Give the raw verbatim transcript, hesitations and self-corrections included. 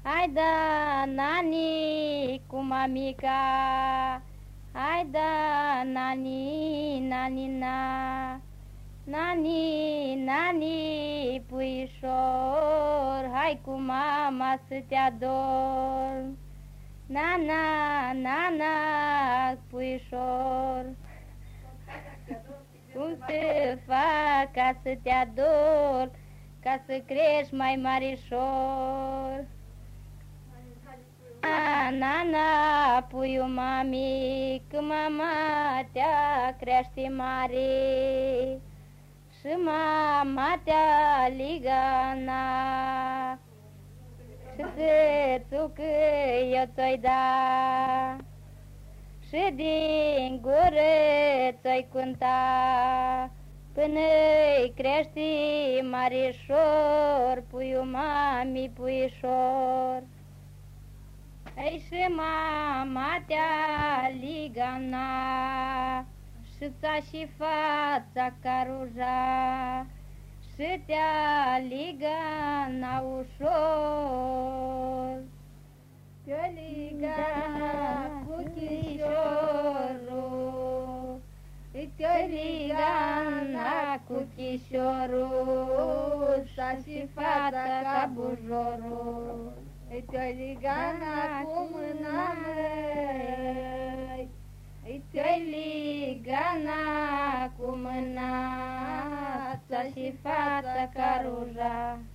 Hai da, nani, cu mamica, hai da, nani, nani, na, nani, nani, puișor, hai cu mama să te ador. Nana, nana, puișor, cum să fac ca să te ador, ca să crești mai marișor? Nana, puiu mami, că mama te-a crește mare și mama te-a ligana și sățul că eu ți-o-i da și din gură ți-o-i cânta până-i crește marișor, puiu mami, puișor. Ei și mama te-a ligana și ți-a și fața ca ruja și te-a ligana ușor. Te-a ligana cu chișorul, te-a ligana cu chișorul, și-a și fața ca bujorul. Te-a ligana cu mâna măi, te-a ligana cu mâna, ți-a și fața ca ruja.